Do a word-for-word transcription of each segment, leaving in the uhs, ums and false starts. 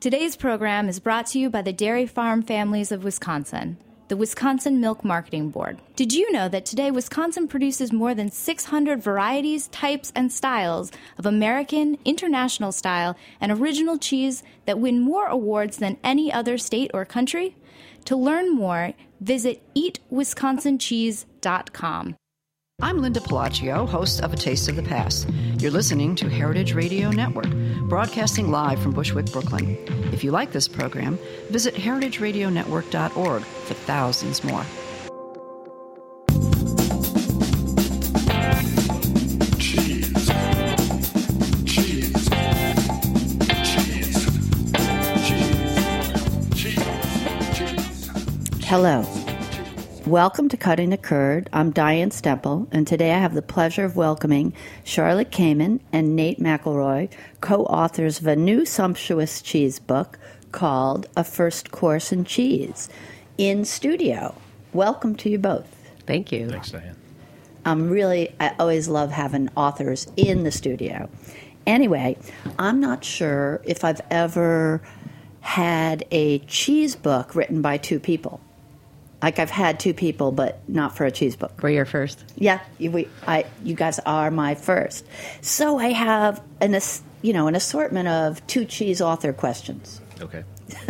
Today's program is brought to you by the Dairy Farm Families of Wisconsin, the Wisconsin Milk Marketing Board. Did you know that today Wisconsin produces more than six hundred varieties, types, and styles of American, international style, and original cheese that win more awards than any other state or country? To learn more, visit eat wisconsin cheese dot com. I'm Linda Pelaccio, host of A Taste of the Past. You're listening to Heritage Radio Network, broadcasting live from Bushwick, Brooklyn. If you like this program, visit heritage radio network dot org for thousands more. Cheese. Cheese. Cheese. Cheese. Cheese. Cheese. Hello. Welcome to Cutting the Curd. I'm Diane Stemple, and today I have the pleasure of welcoming Charlotte Kamen and Nate McElroy, co-authors of a new sumptuous cheese book called A First Course in Cheese, in studio. Welcome to you both. Thank you. Thanks, Diane. I'm really, I always love having authors in the studio. Anyway, I'm not sure if I've ever had a cheese book written by two people. Like, I've had two people, but not for a cheese book. We're your first. Yeah, you, we, I, you guys are my first. So I have an, ass- you know, an assortment of two cheese author questions. Okay.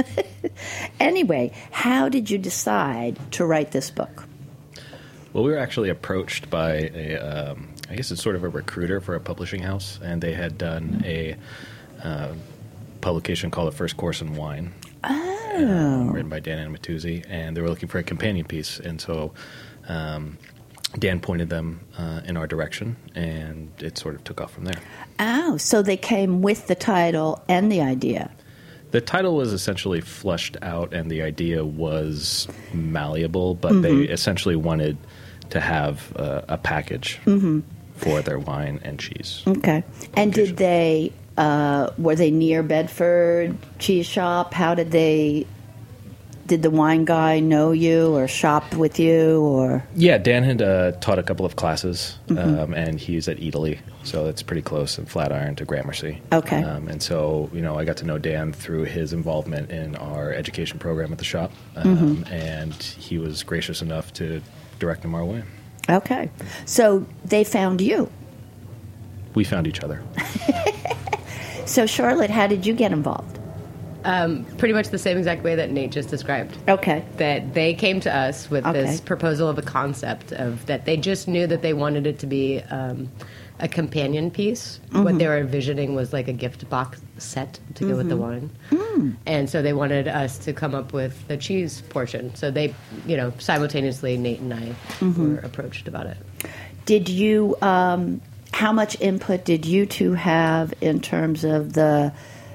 Anyway, how did you decide to write this book? Well, we were actually approached by a, um, I guess it's sort of a recruiter for a publishing house, and they had done a uh, publication called A First Course in Wine. Oh. Um, written by Dan and Matuzzi, and they were looking for a companion piece, and so um, Dan pointed them uh, in our direction, and it sort of took off from there. Oh, so they came with the title and the idea. The title was essentially fleshed out, and the idea was malleable, but Mm-hmm. they essentially wanted to have uh, a package Mm-hmm. for their wine and cheese. Okay. And did publication. they, uh, were they near Bedford Cheese Shop? How did they, did the wine guy know you or shop with you or? Yeah, Dan had uh, taught a couple of classes, Mm-hmm. um, and he's at Italy, so it's pretty close in Flatiron to Gramercy. Okay. Um, and so, you know, I got to know Dan through his involvement in our education program at the shop, um, Mm-hmm. and he was gracious enough to direct him our way. Okay. So they found you. We found each other. So, Charlotte, how did you get involved? Um, pretty much the same exact way that Nate just described. Okay. That they came to us with Okay. this proposal of a concept of that they just knew that they wanted it to be um, a companion piece. Mm-hmm. What they were envisioning was like a gift box set to go with the wine. Mm. And so they wanted us to come up with the cheese portion. So they, you know, simultaneously, Nate and I Mm-hmm. were approached about it. Did you, um, how much input did you two have in terms of the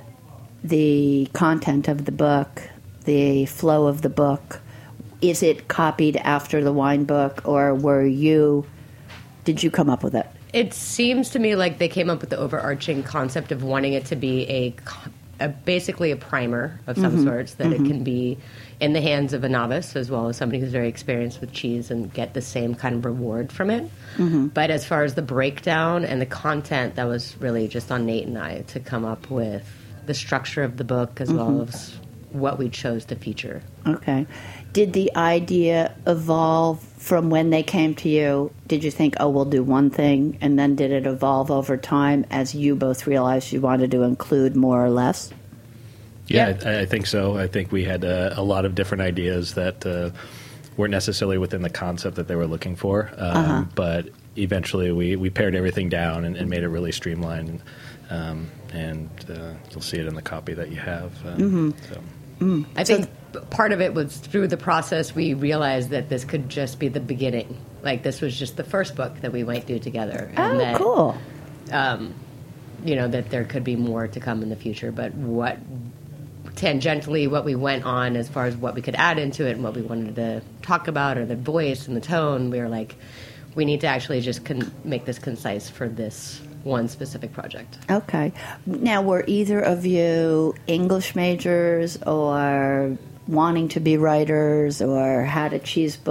the content of the book, the flow of the book? Is it copied after the wine book, or were you, did you come up with it? It seems to me like they came up with the overarching concept of wanting it to be a, co- a basically a primer of some sorts, that it can be in the hands of a novice as well as somebody who's very experienced with cheese and get the same kind of reward from it. But as far as the breakdown and the content, that was really just on Nate and I to come up with the structure of the book as well as what we chose to feature. Okay. Did the idea evolve from when they came to you? Did you think, oh, we'll do one thing, and then did it evolve over time as you both realized you wanted to include more or less? Yeah, I, I think so. I think we had uh, a lot of different ideas that uh, weren't necessarily within the concept that they were looking for, um, Uh-huh. but eventually we, we pared everything down and, and made it really streamlined. Um, and uh, you'll see it in the copy that you have. Um, so. I think part of it was through the process we realized that this could just be the beginning. Like this was just the first book that we might do together. And Oh, that, cool. Um, you know, that there could be more to come in the future. But what tangentially what we went on as far as what we could add into it and what we wanted to talk about, or the voice and the tone, we were like, we need to actually just con- make this concise for this one specific project. Okay. Now, were either of you English majors or wanting to be writers or had a cheese book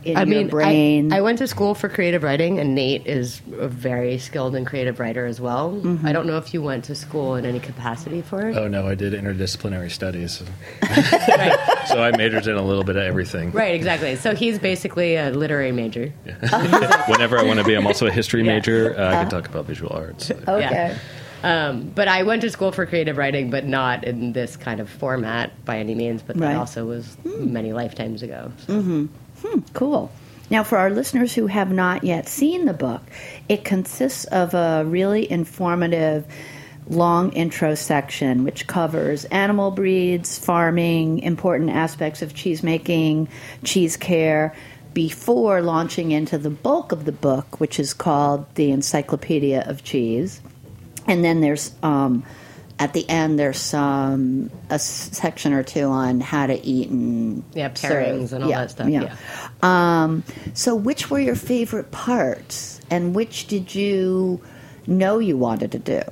in I your mean, brain? I, I went to school for creative writing, and Nate is a very skilled and creative writer as well. Mm-hmm. I don't know if you went to school in any capacity for it. Oh no, I did interdisciplinary studies, Right. so I majored in a little bit of everything. Right, exactly. So he's basically a literary major. Whenever I want to be, I'm also a history Yeah. major. Uh, I can talk about visual arts. So. okay. Um, but I went to school for creative writing, but not in this kind of format by any means. But that Right. also was many lifetimes ago. So. Cool. Now, for our listeners who have not yet seen the book, it consists of a really informative long intro section which covers animal breeds, farming, important aspects of cheese making, cheese care, before launching into the bulk of the book, which is called the Encyclopedia of Cheese. And then there's, um, at the end, there's some a s- section or two on how to eat and Yeah, serve. pairings and all Yeah, that stuff. Yeah. Yeah. Um, so, which were your favorite parts, and which did you know you wanted to do?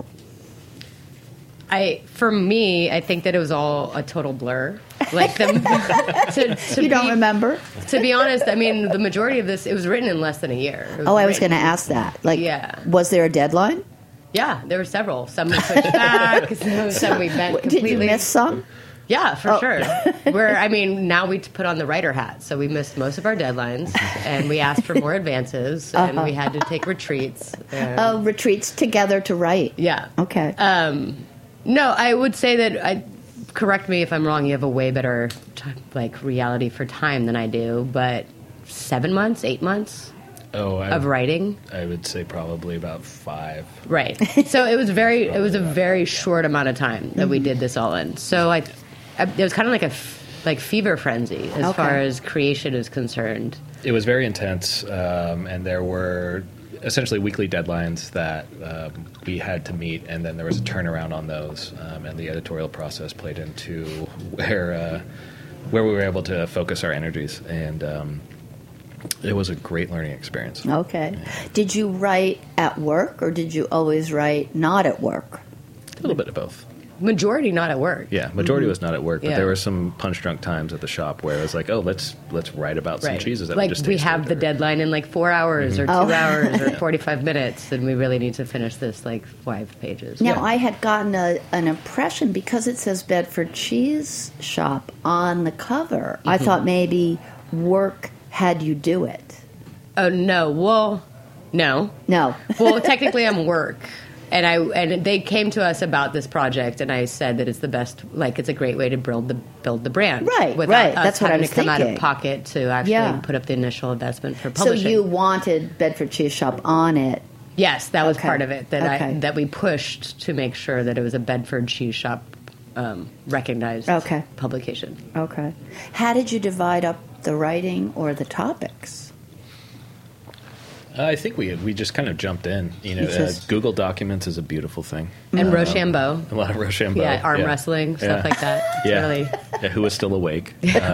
I, for me, I think that it was all a total blur. Like the to, to You don't be- remember? To be honest, I mean, the majority of this, it was written in less than a year. It Oh, I was going written- to ask that. Like, Yeah. was there a deadline? Yeah, there were several. Some we pushed back, some, some we bent Did completely. you miss some? Yeah, for Oh. sure. Where I mean, now we put on the writer hat, so we missed most of our deadlines, and we asked for more advances, and we had to take retreats. and- Oh, retreats together to write. yeah. Okay. Um, no, I would say that I. Correct me if I'm wrong. You have a way better t- like reality for time than I do, but seven months, eight months Oh, I, of writing. I would say probably about five. Right. So it was very, it was a very short amount of time that we did this all in. So I, I it was kind of like a f- like fever frenzy as Okay. far as creation is concerned. It was very intense, um, and there were essentially weekly deadlines that um, we had to meet, and then there was a turnaround on those, um, and the editorial process played into where uh, where we were able to focus our energies, and um, it was a great learning experience. Okay. Did you write at work, or did you always write not at work? A little bit of both. Majority not at work. Yeah, majority was not at work, but Yeah. there were some punch drunk times at the shop where it was like, oh, let's let's write about some Right. cheeses that like we just we tasted, have the or- deadline in like four hours or two Oh. hours or forty-five minutes, and we really need to finish this like five pages. Now, I had gotten a, an impression because it says Bedford Cheese Shop on the cover. I thought maybe work had you do it. Oh no. Well, no. No. Well, technically, I'm work, and I and they came to us about this project, and I said that it's the best, like it's a great way to build the build the brand, Right, Without right. us That's what I having was to come out thinking. of pocket to actually Yeah. put up the initial investment for So publishing. you wanted Bedford Cheese Shop on it. yes, that was Okay. part of it that I Okay. that we pushed to make sure that it was a Bedford Cheese Shop um, recognized Okay. publication. Okay. How did you divide up the writing or the topics? Uh, I think we we just kind of jumped in. You know, You uh, just- Google Documents is a beautiful thing. And Um, Rochambeau, A lot of Rochambeau. yeah, arm wrestling, stuff Yeah. like that. It's Yeah. really, Yeah, who was still awake?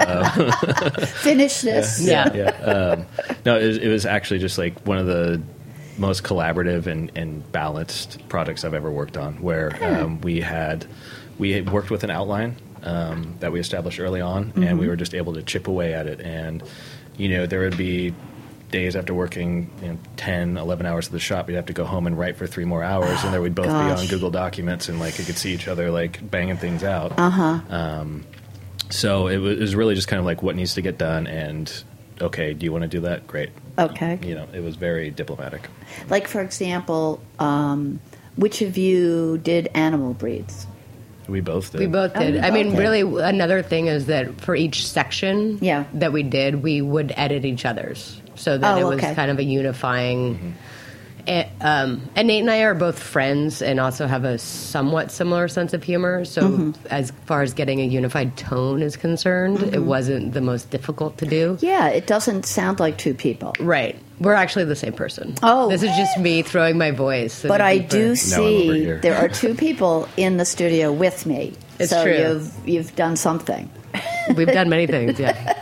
Finish this. yeah. yeah. Um, no, it was, it was actually just like one of the most collaborative and, and balanced projects I've ever worked on, where um, we had we had worked with an outline um, that we established early on, and we were just able to chip away at it. And you know, there would be days after working you know, ten, eleven hours at the shop, we'd have to go home and write for three more hours, and there we'd both be Gosh. on Google Documents, and like we could see each other like banging things out. Uh-huh. Um, so it was, it was really just kind of like what needs to get done, and okay, do you want to do that? Great. Okay. You know, it was very diplomatic. Like, for example, um, which of you did animal breeds? We both did. We both Oh, did. you I both mean, did. really, another thing is that for each section Yeah. that we did, we would edit each other's so that Oh, it was okay. kind of a unifying. And, um, and Nate and I are both friends and also have a somewhat similar sense of humor. So, Mm-hmm. as far as getting a unified tone is concerned, Mm-hmm. it wasn't the most difficult to do. Yeah, it doesn't sound like two people. Right. We're actually the same person. Oh. This is just me throwing my voice. in But a I deeper- do Now I'm over see here. there are two people in the studio with me. It's so true. you've you've done something. We've done many things, yeah.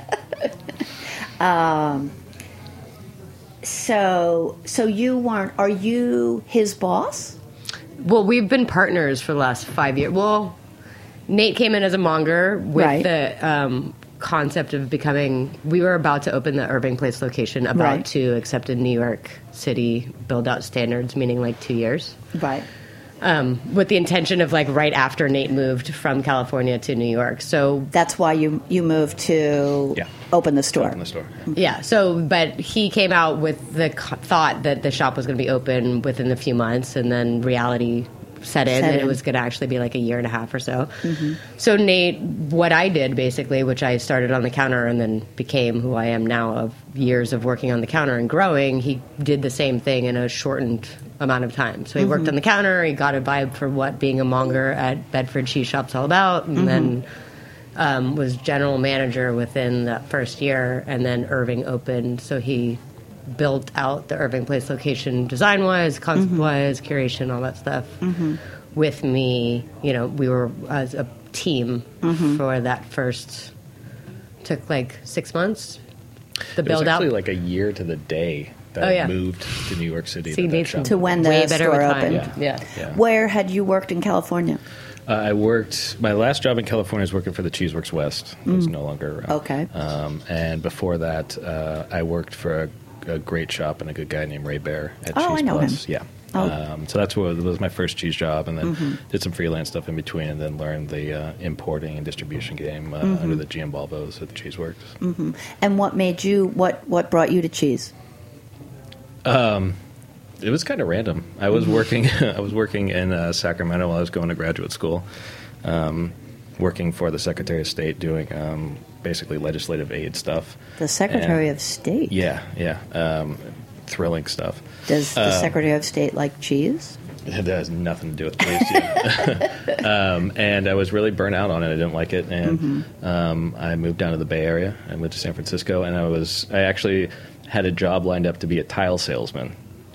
So so you weren't are you his boss? Well, we've been partners for the last five years. Well, Nate came in as a monger with Right. the um, concept of becoming, we were about to open the Irving Place location, about Right. to accept in New York City build out standards, meaning like two years. Right. Um, with the intention of like right after Nate moved from California to New York. So That's why you you moved to Yeah. open the store. Open the store. yeah, so but he came out with the co- thought that the shop was going to be open within a few months, and then reality set in, Set and in. it was going to actually be like a year and a half or so. So Nate, what I did basically, which I started on the counter and then became who I am now of years of working on the counter and growing, he did the same thing in a shortened amount of time. So he worked on the counter, he got a vibe for what being a monger at Bedford Cheese Shop's all about, and then um, was general manager within that first year, and then Irving opened, so he built out the Irving Place location design-wise, concept-wise, curation, all that stuff with me. You know, we were as a team for that first, took like six months, the It was build-out. actually like a year to the day that Oh, I yeah. moved to New York City. See, to that Nate's shop. To when the way better store with time. opened. Yeah. Yeah. Where had you worked in California? Uh, I worked. My last job in California was working for the Cheeseworks West. It was no longer around. Mm. Okay. Um, and before that, uh, I worked for a, a great shop and a good guy named Ray Bear at Oh, Cheese I know Plus. him. Yeah. Oh. Um, so that's what was my first cheese job, and then Mm-hmm. did some freelance stuff in between, and then learned the uh, importing and distribution game uh, Mm-hmm. under the G M Volvos at the Cheeseworks. And what made you? What what brought you to cheese? It was kind of random. I was working. I was working in uh, Sacramento while I was going to graduate school, um, working for the Secretary of State, doing um, basically legislative aid stuff. The Secretary And- of State. Yeah, yeah, um, thrilling stuff. Does the Secretary of State like cheese? It has nothing to do with cheese. Yeah. um, and I was really burnt out on it. I didn't like it, and um, I moved down to the Bay Area. I moved to San Francisco, and I was. I actually had a job lined up to be a tile salesman.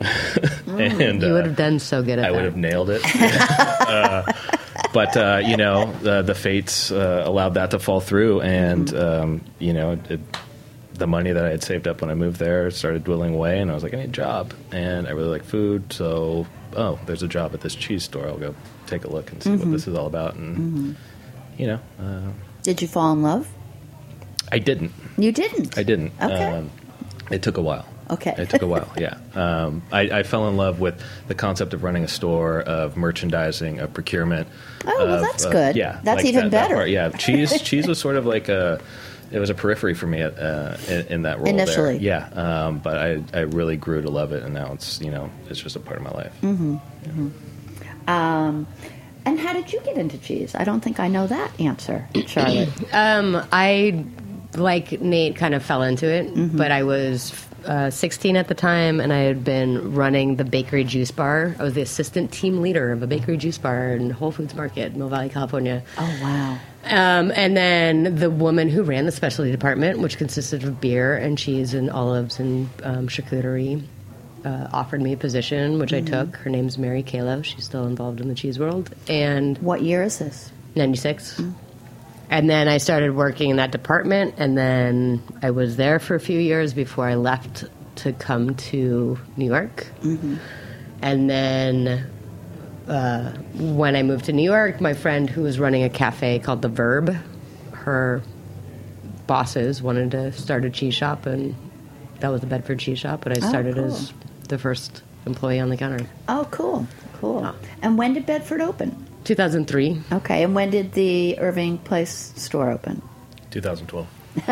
and You uh, would have done so good at I that. would have nailed it. uh, but, uh, you know, the, the fates uh, allowed that to fall through. And, um, you know, it, the money that I had saved up when I moved there started dwindling away. And I was like, I need a job. And I really like food. So, oh, there's a job at this cheese store. I'll go take a look and see what this is all about. And, you know, uh, Did you fall in love? I didn't. You didn't. I didn't. Okay. Um, it took a while. Okay. It took a while, yeah. Um, I, I fell in love with the concept of running a store, of merchandising, of procurement. Oh, well, of, that's uh, good. Yeah. That's like even that- that better. part, yeah. Cheese cheese was sort of like a, it was a periphery for me at, uh, in, in that role Initially. there. Yeah. Um, but I, I really grew to love it, and now it's, you know, it's just a part of my life. Mm-hmm. Um, and how did you get into cheese? I don't think I know that answer, Charlotte. Um, I, like Nate, kind of fell into it, Mm-hmm. but I was uh, sixteen at the time, and I had been running the bakery juice bar. I was the assistant team leader of a bakery juice bar in Whole Foods Market, Mill Valley, California. Oh, wow. Um, and then the woman who ran the specialty department, which consisted of beer and cheese and olives and um, charcuterie, uh, offered me a position, which Mm-hmm. I took. Her name's Mary Kalo. She's still involved in the cheese world. And What year is this? ninety-six. And then I started working in that department, and then I was there for a few years before I left to come to New York. And then uh, when I moved to New York, my friend who was running a cafe called The Verb, her bosses wanted to start a cheese shop, and that was the Bedford Cheese Shop, and I Oh, started cool. as the first employee on the counter. Oh, cool. Cool. Yeah. And when did Bedford open? two thousand three. Okay. And when did the Irving Place store open? twenty twelve.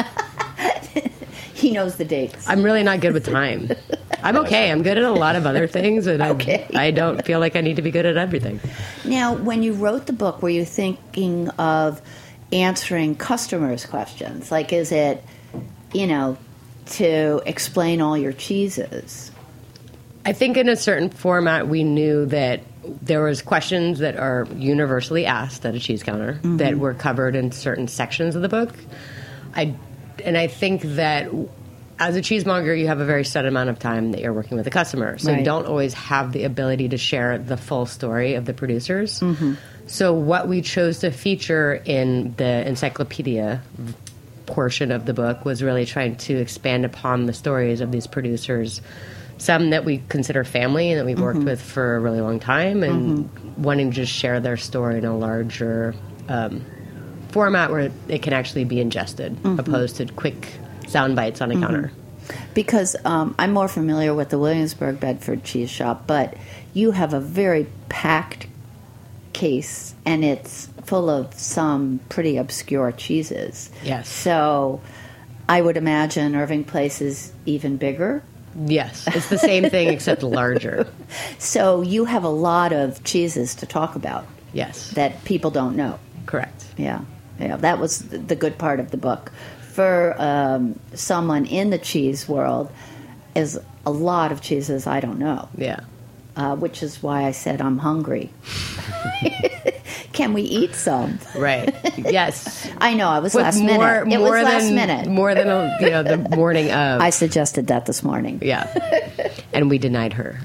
He knows the dates. I'm really not good with time. I'm okay. I'm good at a lot of other things, and Okay. I, I don't feel like I need to be good at everything. Now, when you wrote the book, were you thinking of answering customers' questions? Like, is it, you know, to explain all your cheeses? I think in a certain format, we knew that there was questions that are universally asked at a cheese counter that were covered in certain sections of the book. I and I think that as a cheesemonger, you have a very set amount of time that you're working with the customer, so Right. you don't always have the ability to share the full story of the producers. So what we chose to feature in the encyclopedia portion of the book was really trying to expand upon the stories of these producers, some that we consider family and that we've worked with for a really long time, and wanting to just share their story in a larger um, format where it can actually be ingested, Mm-hmm. opposed to quick sound bites on a counter. Because um, I'm more familiar with the Williamsburg Bedford cheese shop, but you have a very packed case, and it's full of some pretty obscure cheeses. Yes. So I would imagine Irving Place is even bigger. Yes, it's the same thing except larger. So you have a lot of cheeses to talk about Yes, that people don't know. correct. Yeah, yeah, that was the good part of the book. For um, someone in the cheese world, is a lot of cheeses I don't know, Yeah. uh, which is why I said I'm hungry. Can we eat some? Right. Yes. I know, I was With last more, minute. It was more last than, minute. More than a, you know the morning of. I suggested that this morning. Yeah. And we denied her.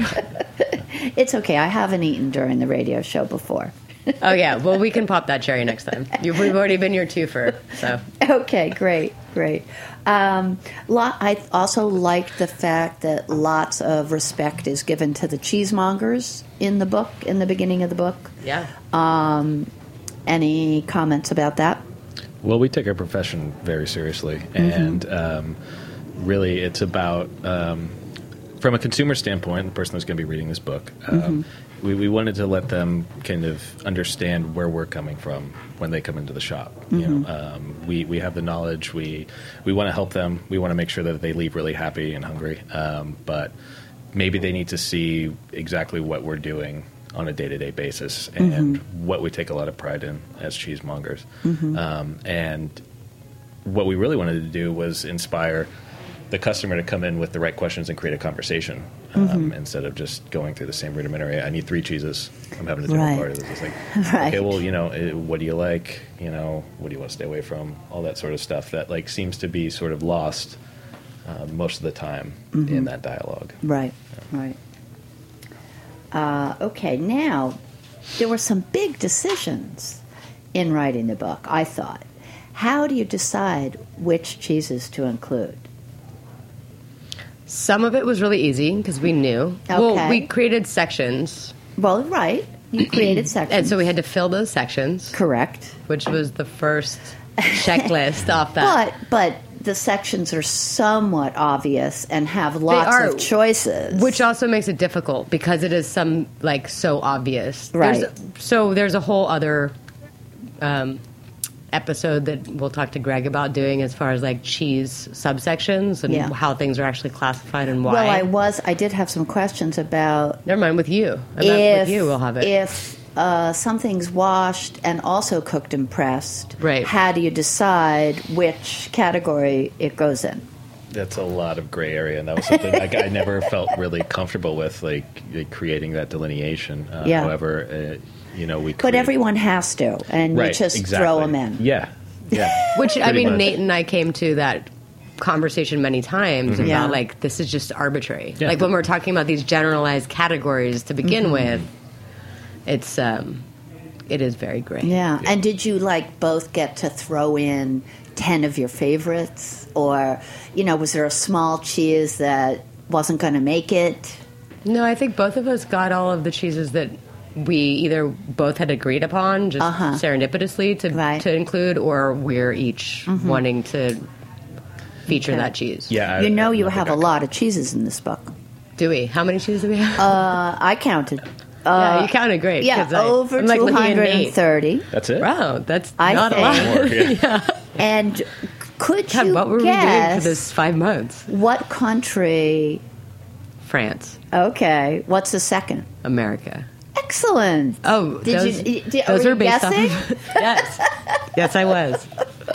It's okay. I haven't eaten during the radio show before. Oh yeah. Well, we can pop that cherry next time. You've, we've already been your twofer, so. Okay, great, great. Um, lot, I also like the fact that lots of respect is given to the cheesemongers in the book, in the beginning of the book. Yeah. Um, any comments about that? Well, we take our profession very seriously, and um, really, it's about um, from a consumer standpoint, the person who's going to be reading this book. Um, we, we wanted to let them kind of understand where we're coming from when they come into the shop. You know, um, we we have the knowledge. We we want to help them. We want to make sure that they leave really happy and hungry. Um, but maybe they need to see exactly what we're doing on a day-to-day basis, and what we take a lot of pride in as cheesemongers. Um, and what we really wanted to do was inspire the customer to come in with the right questions and create a conversation, um, instead of just going through the same rudimentary, I need three cheeses, I'm having a dinner Right. party. It's like, Right. okay, well, you know, eh, what do you like? You know, what do you want to stay away from? All that sort of stuff that like seems to be sort of lost uh, most of the time in that dialogue. Right, right. Uh, okay, now, there were some big decisions in writing the book, I thought. How do you decide which cheeses to include? Some of it was really easy because we knew. Well, Okay. we created sections, Well, right. You created sections. and so we had to fill those sections, Correct. which was the first checklist off that. But but the sections are somewhat obvious and have lots are, of choices. Which also makes it difficult because it is some like so obvious. Right. There's, so there's a whole other um, episode that we'll talk to Greg about doing as far as like cheese subsections and Yeah. how things are actually classified and why. Well, I was I did have some questions about Never mind with you. I meant if with you we'll have it. if uh, something's washed and also cooked and pressed. Right. How do you decide which category it goes in? That's a lot of gray area, and that was something like, I never felt really comfortable with, like, like creating that delineation. Uh, Yeah. However, uh, you know, we. But create- everyone has to, and right, you just exactly. throw them in. Yeah, yeah. Which I Pretty mean, much. Nate and I came to that conversation many times about Yeah. like this is just arbitrary. Yeah. Like when we're talking about these generalized categories to begin Mm-hmm. with, it's um, it is very gray. Yeah. And did you like both get to throw in ten of your favorites, or you know, was there a small cheese that wasn't going to make it? No, I think both of us got all of the cheeses that we either both had agreed upon, just Uh-huh. serendipitously to Right. to include, or we're each wanting to feature Okay. that cheese. Yeah, I- You know, you I have a think I- lot of cheeses in this book. Do we? How many cheeses do we have? Uh, I counted. yeah, you counted great. Yeah, 'cause I- over I'm like two looking at hundred Nate. thirty. That's it. Wow, that's I not a think- lot. More, yeah. And could God, you what were we doing guess for this five months? what country? France, Okay, what's the second? America. Excellent. Oh, Did those, you? Did, those were are you based guessing? off of, yes, yes, I was.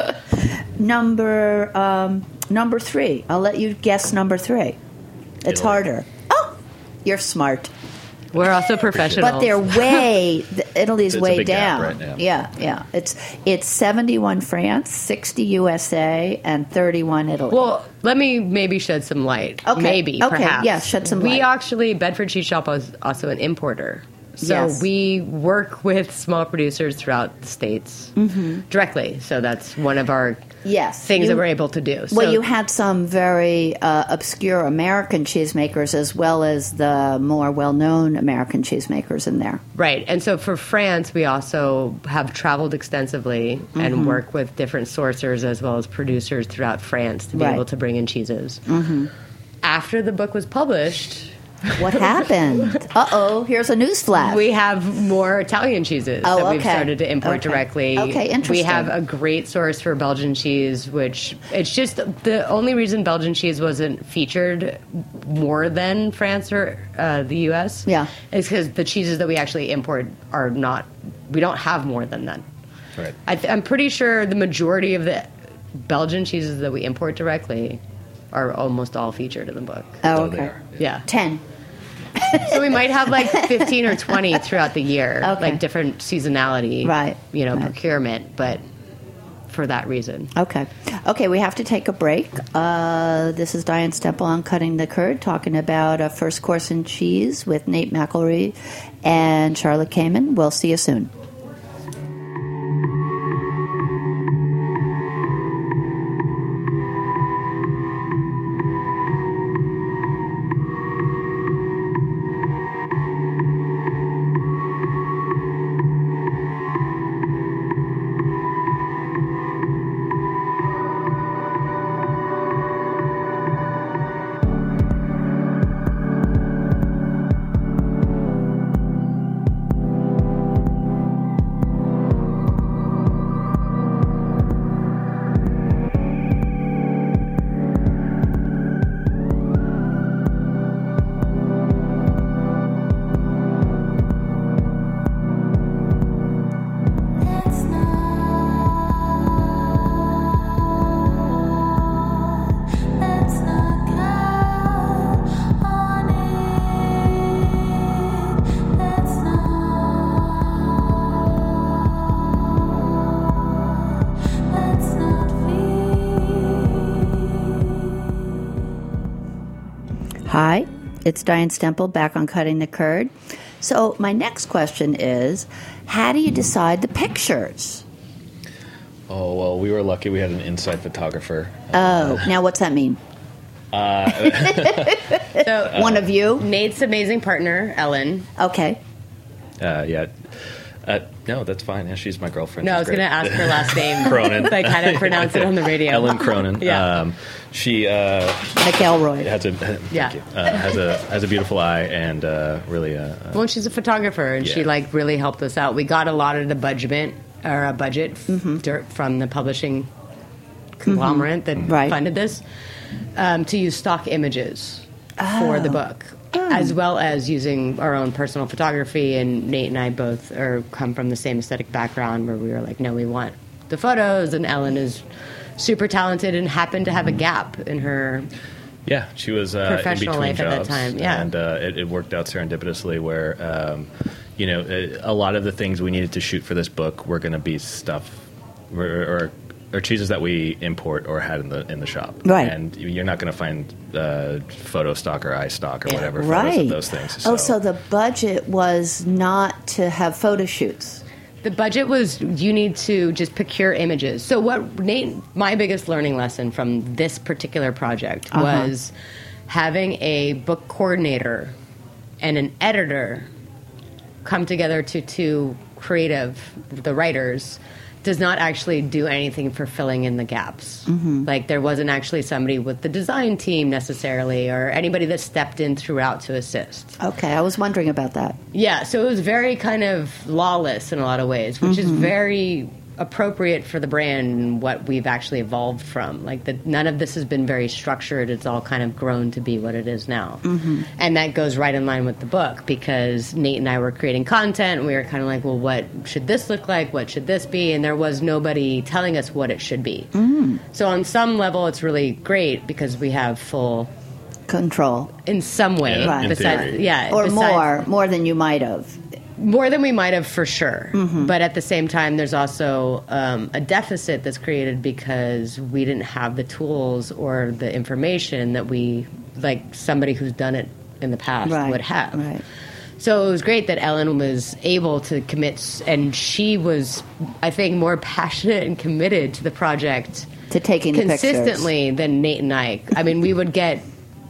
Number um, number three. I'll let you guess number three. It's Italy. harder. Oh, you're smart. We're also professionals. But they're way. the- Italy's It's a way big gap down. right now. Yeah, yeah. It's it's seventy-one France, sixty U S A, and thirty-one Italy. well. Let me maybe shed some light. Okay. Maybe, Okay, perhaps. yeah, shed some We light. actually Bedford Cheese Shop was also an importer So Yes. we work with small producers throughout the states directly. So that's one of our Yes. things You- that we're able to do. So, Well, you had some very uh, obscure American cheesemakers as well as the more well-known American cheesemakers in there. right. And so for France, we also have traveled extensively Mm-hmm. and work with different sourcers as well as producers throughout France to be Right. able to bring in cheeses. Mm-hmm. After the book was published, What happened? Uh-oh, here's a news flash. we have more Italian cheeses Oh, that we've okay. started to import Okay. directly. Okay, We interesting. have a great source for Belgian cheese, which it's just the only reason Belgian cheese wasn't featured more than France or uh, the U S Yeah. is because the cheeses that we actually import are not, we don't have more than that. Right. I th- I'm pretty sure the majority of the Belgian cheeses that we import directly are almost all featured in the book. oh, Oh, okay. they are. Yeah. Ten. So we might have like fifteen or twenty throughout the year, Okay. like different seasonality, Right, You know, right. procurement, but for that reason. Okay. Okay, we have to take a break. Uh, this is Diane Stemple on Cutting the Curd, talking about a first course in cheese with Nate McElroy and Charlotte Kamen. We'll see you soon. Hi, it's Diane Stemple back on Cutting the Curd. So my next question is, how do you decide the pictures? Oh, well, we were lucky we had an inside photographer. Oh, now what's that mean? So One of you? Nate's amazing partner, Ellen. Okay. Uh, yeah. Uh, no, that's fine. Yeah, she's my girlfriend. No, I She's was going to great. ask her last name. Cronin. Like how to pronounce it on the radio. Ellen Cronin. Yeah. Um, she uh, McElroy. has a thank Yeah. you. Uh, has a has a beautiful eye and uh, really uh, uh, Well, she's a photographer, and she Yeah. like really helped us out. We got a lot of the budget or a budget f- Mm-hmm. dir- from the publishing conglomerate that Right. funded this um, to use stock images for the book, as well as using our own personal photography. And Nate and I both are come from the same aesthetic background, where we were like, no, we want the photos, and Ellen is super talented and happened to have a gap in her. yeah. She was uh, Professional in between life at that jobs, time, yeah. and uh, it, it worked out serendipitously where um, you know a, a lot of the things we needed to shoot for this book were going to be stuff or, or or cheeses that we import or had in the in the shop, Right. And you're not going to find uh, photo stock or eye stock or Yeah. whatever photos Right. of those things. Oh, so the budget was not to have photo shoots. The budget was you need to just procure images. So what Nate, my biggest learning lesson from this particular project Uh-huh. was having a book coordinator and an editor come together to two creative, the writers, does not actually do anything for filling in the gaps. Mm-hmm. Like there wasn't actually somebody with the design team necessarily or anybody that stepped in throughout to assist. Okay, I was wondering about that. Yeah, so it was very kind of lawless in a lot of ways, which is very appropriate for the brand and what we've actually evolved from. Like, the, none of this has been very structured. It's all kind of grown to be what it is now. Mm-hmm. And that goes right in line with the book because Nate and I were creating content, and we were kind of like, well, what should this look like? What should this be? And there was nobody telling us what it should be. Mm. So on some level, it's really great because we have full... Control. in some way, Yeah, Right. in besides, theory. yeah, Or besides- more, more than you might have. more than we might have for sure. Mm-hmm. But at the same time, there's also um, a deficit that's created because we didn't have the tools or the information that we, like somebody who's done it in the past, Right, would have. right. So it was great that Ellen was able to commit, s- and she was, I think, more passionate and committed to the project To taking the pictures. consistently than Nate and I. I mean, we would get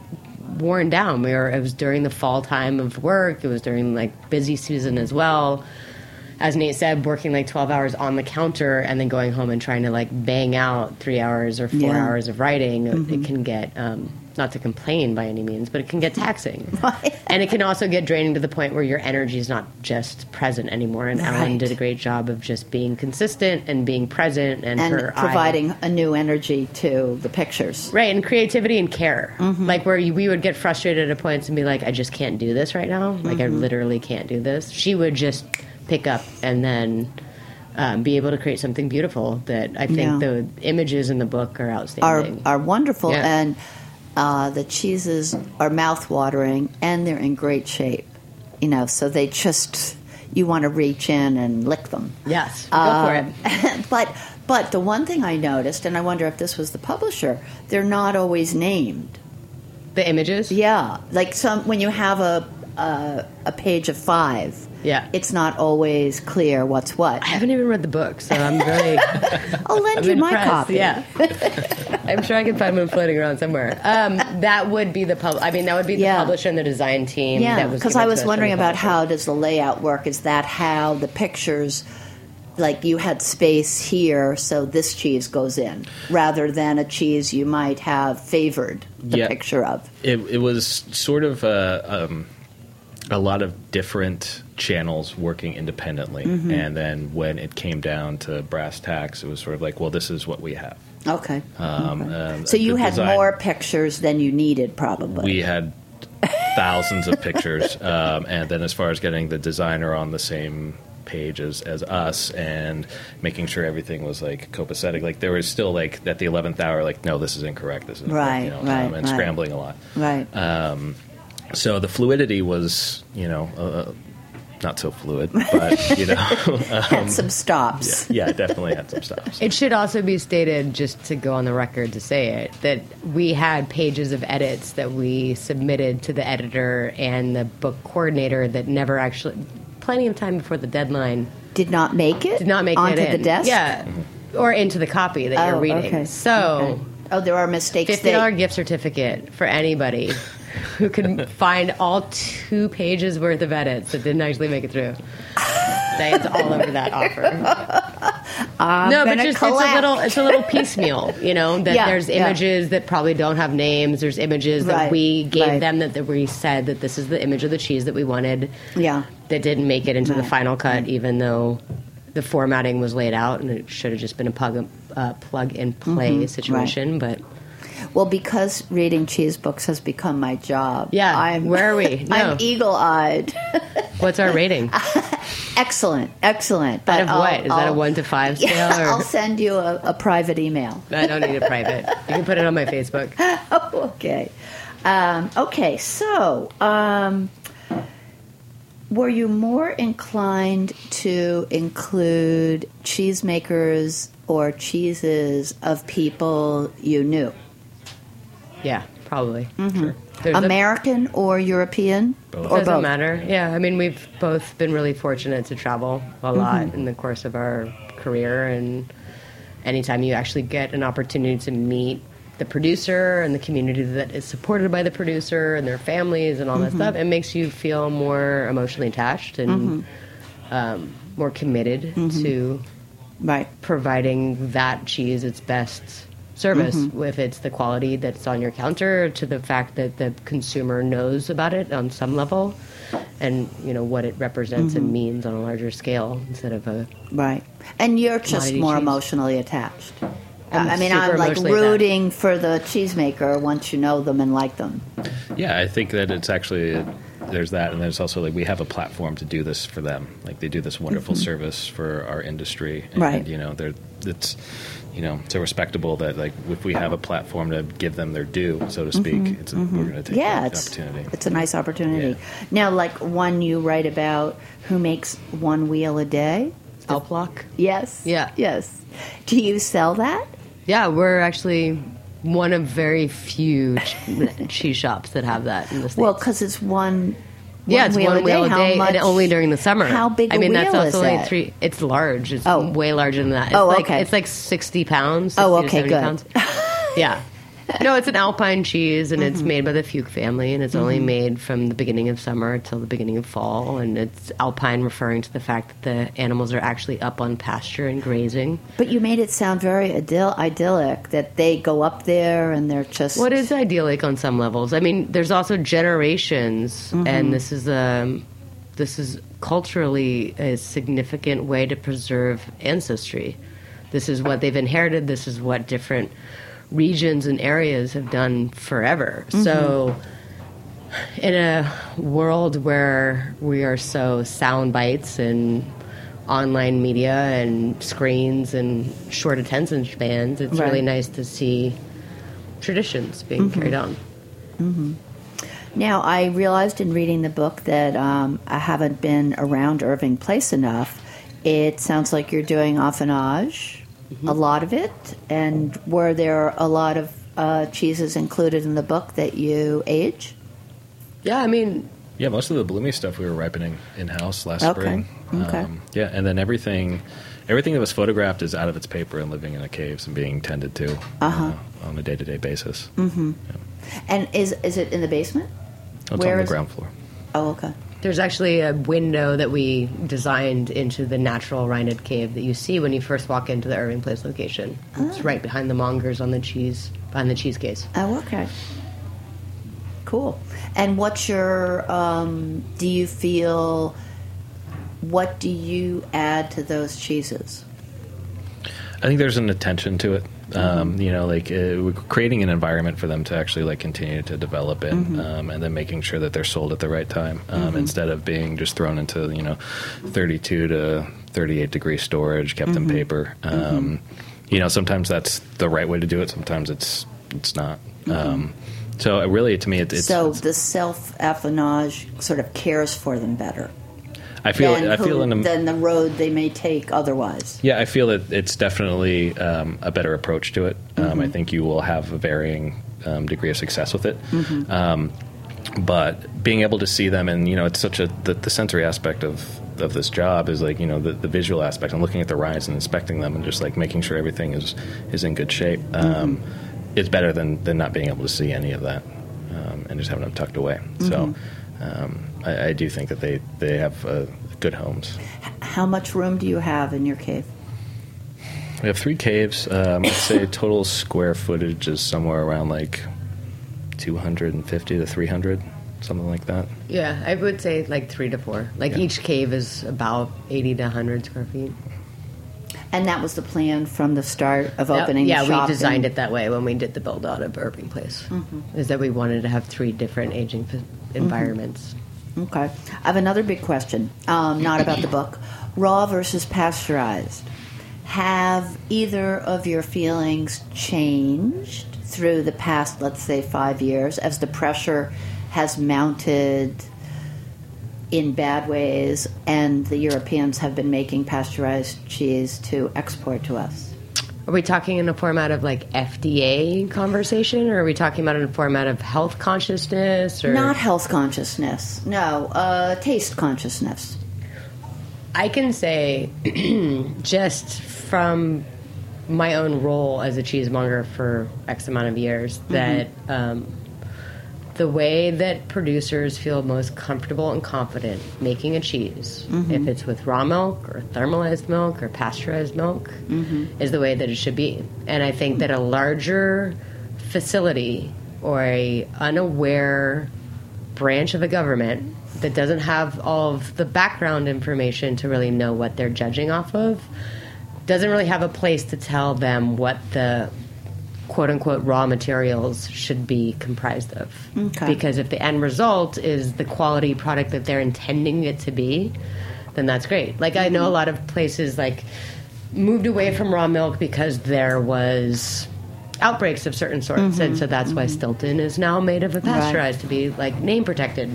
worn down. We were. It was during the fall time of work. It was during like busy season as well. As Nate said, working like twelve hours on the counter and then going home and trying to like bang out three hours or four Yeah. hours of writing, it can get, um, not to complain by any means, but it can get taxing. Right. And it can also get draining to the point where your energy is not just present anymore. And Ellen Right. did a great job of just being consistent and being present and, And her eye- providing a new energy to the pictures. Right, and creativity and care. Mm-hmm. Like where you, we would get frustrated at points and be like, I just can't do this right now. Like Mm-hmm. I literally can't do this. She would just pick up and then um, be able to create something beautiful that I think Yeah. the images in the book are Are, outstanding. are wonderful, Yeah. and uh, the cheeses are mouth-watering, and they're in great shape. You know, so they just, you want to reach in and lick them. yes, go Um, for it. but but the one thing I noticed, and I wonder if this was the publisher, they're not always named. The images? Yeah, like some when you have a a, a page of five. Yeah. it's not always clear what's what. I haven't even read the book, so I'm really I'll lend I'm you my impressed. copy. Yeah, I'm sure I can find one floating around somewhere. Um, that would be the pub. I mean, that would be the Yeah. publisher and the design team. Yeah, that was because given I to was us from wondering the about publisher. how does the layout work? Is that how the pictures, like you had space here, so this cheese goes in, rather than a cheese you might have favored the Yeah. picture of? It, it was sort of uh, um, a lot of different channels working independently, Mm-hmm. and then when it came down to brass tacks, it was sort of like, well, this is what we have. Okay. Um, Okay. um, so you the had design- more pictures than you needed, probably. We had thousands of pictures, um, and then as far as getting the designer on the same page as, as us and making sure everything was like copacetic, like there was still like at the eleventh hour, like no, this is incorrect, this is Right, you know, right, um, and right. scrambling a lot. right. Um, so the fluidity was, you know, uh, not so fluid, but you know, had some stops. yeah, it definitely had some stops. It should also be stated, just to go on the record to say it, that we had pages of edits that we submitted to the editor and the book coordinator that never actually, plenty of time before the deadline, Did not make it. did not make onto it in. the desk. Yeah, or into the copy that Oh, you're reading. okay. So, Okay. Oh, there are mistakes. fifty dollars They- gift certificate for anybody who can find all two pages worth of edits that didn't actually make it through. It's all over that offer. I'm no, but gonna just collect. it's a little it's a little piecemeal, you know, that Yeah, there's yeah. images that probably don't have names, there's images that Right, we gave right. them that, that we said that this is the image of the cheese that we wanted, Yeah. that didn't make it into the Right. final cut, even though the formatting was laid out and it should have just been a plug uh, plug and play Mm-hmm. situation. But Well, because reading cheese books has become my job. Yeah, I'm, where are we? No. I'm eagle-eyed. what's our rating? Excellent, excellent. Out of I'll- what? Is that a I'll- one to five scale? Yeah, or? I'll send you a, a private email. I don't need a private. You can put it on my Facebook. Oh, okay. Um, okay, so um, were you more inclined to include cheesemakers or cheeses of people you knew? Yeah, probably. Mm-hmm. Sure. There's a- American or European? Both. Or Doesn't both? matter. Yeah, I mean, we've both been really fortunate to travel a lot Mm-hmm. in the course of our career, and anytime you actually get an opportunity to meet the producer and the community that is supported by the producer and their families and all Mm-hmm. that stuff, it makes you feel more emotionally attached and Mm-hmm. um, more committed to Right. providing that cheese its best service, Mm-hmm. if it's the quality that's on your counter, to the fact that the consumer knows about it on some level, and you know what it represents Mm-hmm. and means on a larger scale instead of a Right. And you're just Commodity more cheese. emotionally attached. I'm I mean, super I'm like emotionally rooting for the cheesemaker once you know them and like them. Yeah, I think that it's actually there's that, and there's also like we have a platform to do this for them. Like they do this wonderful service for our industry, and Right. you know, they're it's you know so respectable that like if we have a platform to give them their due, so to speak, it's a, we're going to take Yeah, that it's opportunity. it's a nice opportunity. Yeah. Now, like one you write about who makes one wheel a day. Alplock. Yes. Yeah. Yes. Do you sell that? Yeah, we're actually one of very few ch- cheese shops that have that in the States. Well, because it's one Yeah, it's one wheel a How day, much- and only during the summer. How big I mean, a that's wheel also is only that? three. It's large. It's Oh. way larger than that. It's Oh, like, okay. It's like sixty pounds. Oh, sixty to okay, seventy good. Pounds. Yeah. No, it's an Alpine cheese, and Mm-hmm. it's made by the Fuchs family, and it's only made from the beginning of summer till the beginning of fall. And it's Alpine, referring to the fact that the animals are actually up on pasture and grazing. But you made it sound very idyll- idyllic that they go up there and they're just. What is idyllic on some levels? I mean, there's also generations, Mm-hmm. and this is um, this is culturally a significant way to preserve ancestry. This is what they've inherited. This is what different regions and areas have done forever. Mm-hmm. So, in a world where we are so sound bites and online media and screens and short attention spans, it's Right. really nice to see traditions being Mm-hmm. carried on. Now, I realized in reading the book that um, I haven't been around Irving Place enough. It sounds like you're doing affinage, Mm-hmm. a lot of it. And were there a lot of uh, cheeses included in the book that you age? Yeah, I mean, Yeah, most of the bloomy stuff we were ripening in house last Okay, spring. okay. Um, yeah, and then everything, everything that was photographed is out of its paper and living in the caves and being tended to Uh-huh. uh, on a day to day basis. And is is it in the basement? It's Where on the is- ground floor. Oh, okay. there's actually a window that we designed into the natural Rhinid cave that you see when you first walk into the Irving Place location. It's right behind the mongers on the cheese, behind the cheese case. Oh, okay. Cool. And what's your, um, do you feel, what do you add to those cheeses? I think there's an attention to it. Um, you know, like uh, we're creating an environment for them to actually like continue to develop in, um, and then making sure that they're sold at the right time um, instead of being just thrown into you know thirty-two to thirty-eight degree storage, kept in paper. Um, you know, sometimes that's the right way to do it. Sometimes it's it's not. Um, so it really, to me, it, it's. so it's- the self-affinage sort of cares for them better I feel. than, I feel who, in a, than the road they may take otherwise. Yeah, I feel that it's definitely um, a better approach to it. Um, Mm-hmm. I think you will have a varying um, degree of success with it. Mm-hmm. Um, but being able to see them, and you know, it's such a the, the sensory aspect of, of this job is like you know the, the visual aspect and looking at the rinds and inspecting them and just like making sure everything is is in good shape. Um, Mm-hmm. It's better than, than not being able to see any of that um, and just having them tucked away. So Mm-hmm. um, I, I do think that they they have uh, good homes. How much room do you have in your cave? We have three caves. Um, I'd say total square footage is somewhere around like two hundred fifty to three hundred, something like that. Yeah, I would say like three to four. Like Yeah. each cave is about eighty to one hundred square feet. And that was the plan from the start of opening yeah, the shop? we designed in- it that way when we did the build out of Irving Place. Mm-hmm. Is that we wanted to have three different aging f- environments. Okay. I have another big question, um, not about the book. Raw versus pasteurized. Have either of your feelings changed through the past, let's say, five years as the pressure has mounted in bad ways and the Europeans have been making pasteurized cheese to export to us? Are we talking in a format of like F D A conversation, or are we talking about in a format of health consciousness? Or Not health consciousness. No, uh, taste consciousness. I can say, just from my own role as a cheesemonger for X amount of years, that um, the way that producers feel most comfortable and confident making a cheese, if it's with raw milk or thermalized milk or pasteurized milk, is the way that it should be. And I think that a larger facility or a unaware branch of the government that doesn't have all of the background information to really know what they're judging off of doesn't really have a place to tell them what the quote-unquote raw materials should be comprised of. Okay. Because if the end result is the quality product that they're intending it to be, then that's great. Like I know a lot of places like moved away from raw milk because there was outbreaks of certain sorts, and so that's why Stilton is now made of a pasteurized to be like name protected.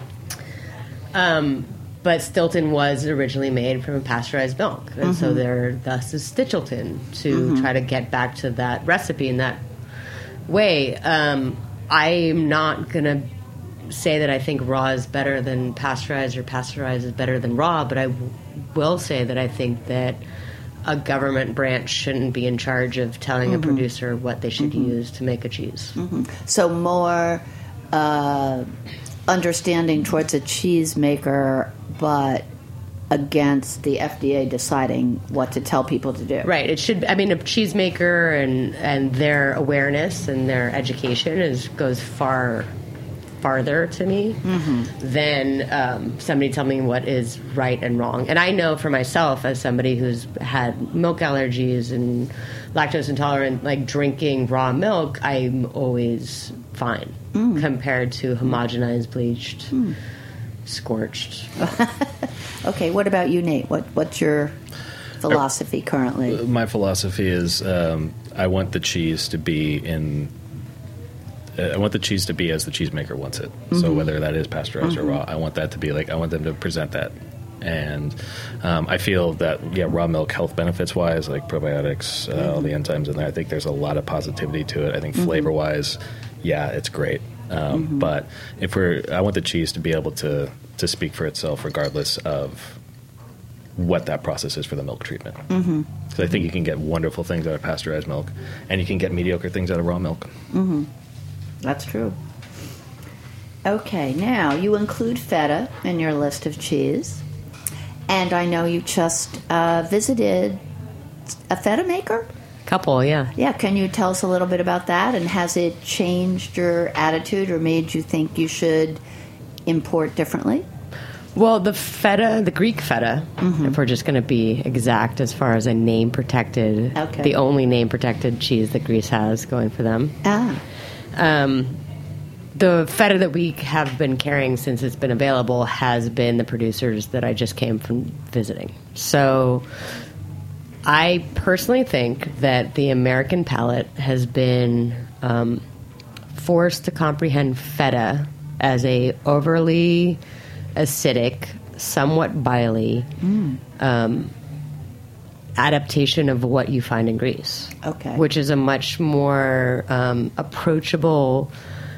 Um, but Stilton was originally made from a pasteurized milk, and so there thus is Stitchelton to try to get back to that recipe in that way. Um, I'm not gonna say that I think raw is better than pasteurized or pasteurized is better than raw, but I w- will say that I think that a government branch shouldn't be in charge of telling Mm-hmm. a producer what they should use to make a cheese. So more uh, understanding towards a cheesemaker, but against the F D A deciding what to tell people to do. Right. It should. I mean, a cheesemaker and and their awareness and their education is goes far farther to me Mm-hmm. than um, somebody telling me what is right and wrong. And I know for myself, as somebody who's had milk allergies and lactose intolerant, like drinking raw milk, I'm always fine Mm. compared to homogenized, bleached, scorched. Okay, what about you, Nate? What What's your philosophy currently? My philosophy is um, I want the cheese to be in. Uh, I want the cheese to be as the cheesemaker wants it. So whether that is pasteurized or raw, I want that to be like I want them to present that. And um, I feel that yeah, raw milk health benefits wise, like probiotics, uh, all the enzymes in there. I think there's a lot of positivity to it. I think flavor wise, yeah, it's great. Um, But if we're, I want the cheese to be able to to speak for itself, regardless of what that process is for the milk treatment. Because mm-hmm. I think you can get wonderful things out of pasteurized milk, and you can get mediocre things out of raw milk. That's true. Okay, now you include feta in your list of cheese, and I know you just uh, visited a feta maker. Couple, yeah. Yeah, can you tell us a little bit about that, and has it changed your attitude or made you think you should import differently? Well, the feta, the Greek feta, if we're just going to be exact as far as a name protected, Okay. the only name protected cheese that Greece has going for them. Ah, Um, the feta that we have been carrying since it's been available has been the producers that I just came from visiting. So I personally think that the American palate has been um, forced to comprehend feta as a overly acidic, somewhat biley um, adaptation of what you find in Greece. Okay. Which is a much more um, approachable,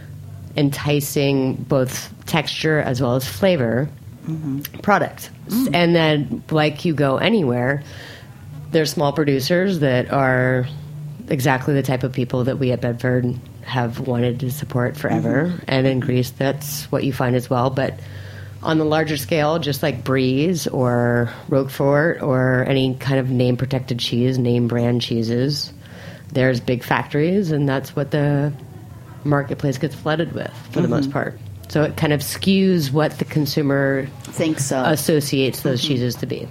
enticing both texture as well as flavor product. And then, like you go anywhere, there's small producers that are exactly the type of people that we at Bedford have wanted to support forever. And in Greece, that's what you find as well. But on the larger scale, just like Brie or Roquefort or any kind of name-protected cheese, name-brand cheeses, there's big factories, and that's what the marketplace gets flooded with for the most part. So it kind of skews what the consumer think so. associates those cheeses to be.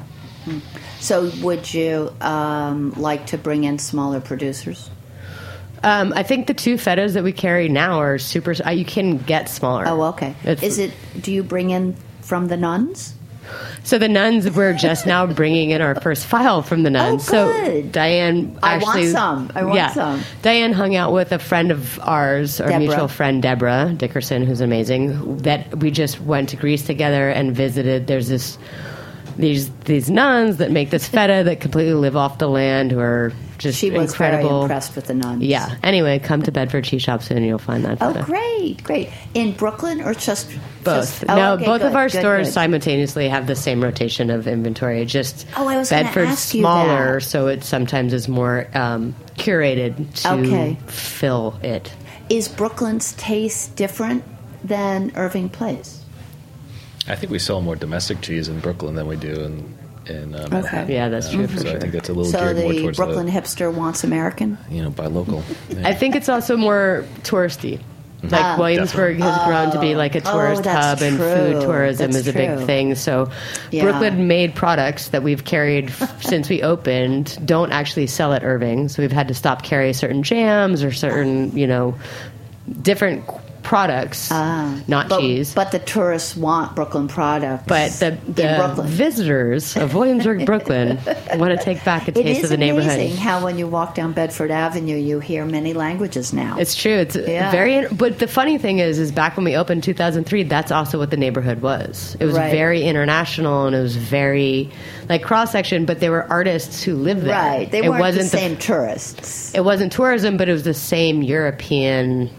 So would you um, like to bring in smaller producers? Um, I think the two fetas that we carry now are super. Uh, you can get smaller. Oh, okay. It's- Is it? Do you bring in from the nuns? So the nuns, we're just now bringing in our first file from the nuns. Oh, good. So Diane I want actually, some. I want yeah, some. Diane hung out with a friend of ours, our Deborah. mutual friend Deborah Dickerson, who's amazing. That we just went to Greece together and visited. There's this these these nuns that make this feta that completely live off the land, who are just She was incredible. very impressed with the nuns. Yeah. Anyway, come to Bedford Cheese Shop soon, and you'll find that. Oh, feta. great, great. In Brooklyn or just Both. just- oh, no, okay, both good, of our good, stores good. simultaneously have the same rotation of inventory. Just Oh, I was gonna Bedford's ask you smaller, that. so it sometimes is more um, curated to Okay. fill it. Is Brooklyn's taste different than Irving Place? I think we sell more domestic cheese in Brooklyn than we do in in um, Manhattan. Yeah, that's true for So I sure. think that's a little So geared more the towards Brooklyn the, hipster wants American. you know, buy local. Yeah. I think it's also more touristy. Like Ah. Williamsburg has grown to be like a Oh, tourist that's hub, and true. food tourism That's is a true. big thing. So, Yeah. Brooklyn-made products that we've carried f- since we opened don't actually sell at Irving. So we've had to stop carry certain jams or certain, you know, different products, Ah. not but, cheese. But the tourists want Brooklyn products. But the, in the Brooklyn. visitors of Williamsburg, Brooklyn, want to take back a It taste is of the neighborhood. amazing how when you walk down Bedford Avenue, you hear many languages now. It's true. It's Yeah. very. But the funny thing is, is back when we opened in two thousand three, that's also what the neighborhood was. It was Right. very international, and it was very like cross section. But there were artists who lived there. right. They it weren't wasn't the same tourists. It wasn't tourism, but it was the same European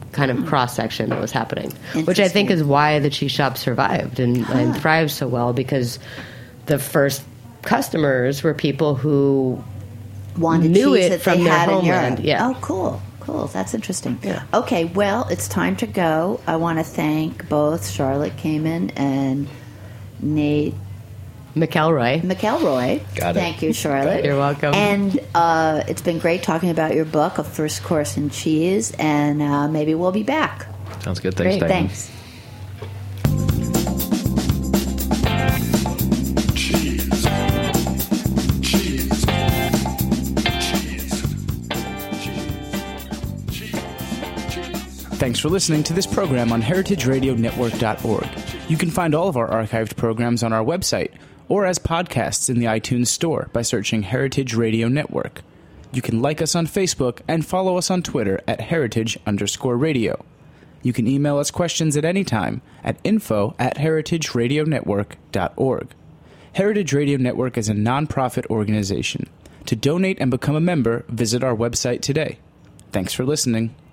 kind of cross section that was happening, which I think is why the cheese shop survived and, huh. and thrived so well, because the first customers were people who wanted knew cheese it that from they their had in homeland. Europe. Yeah. Oh, cool. Cool. That's interesting. Yeah. Okay, well, it's time to go. I want to thank both Charlotte Kamen and Nate McElroy. McElroy. Got it. Thank you, Charlotte. You're welcome. And uh, it's been great talking about your book, A First Course in Cheese, and uh, maybe we'll be back. Sounds good. Thanks, Great. Diane. Thanks. Cheese. Cheese. Cheese. Cheese. Cheese. Thanks for listening to this program on heritage radio network dot org. You can find all of our archived programs on our website or as podcasts in the iTunes Store by searching Heritage Radio Network. You can like us on Facebook and follow us on Twitter at heritage underscore radio. You can email us questions at any time at info at heritage radio network dot org. Heritage Radio Network is a nonprofit organization. To donate and become a member, visit our website today. Thanks for listening.